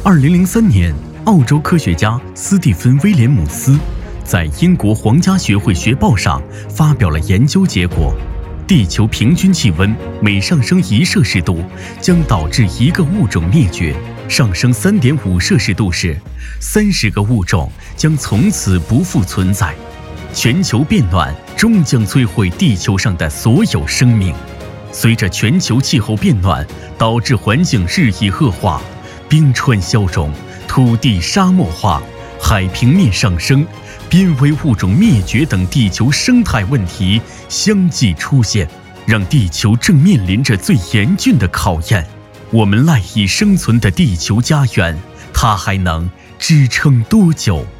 2003年，澳洲科学家斯蒂芬·威廉姆斯在英国皇家学会学报上发表了研究结果：地球平均气温每上升1摄氏度，将导致一个物种灭绝；上升3.5摄氏度时，30个物种将从此不复存在。全球变暖终将摧毁地球上的所有生命。随着全球气候变暖导致环境日益恶化，冰川消融，土地沙漠化，海平面上升，濒危物种灭绝等地球生态问题相继出现，让地球正面临着最严峻的考验。我们赖以生存的地球家园，它还能支撑多久？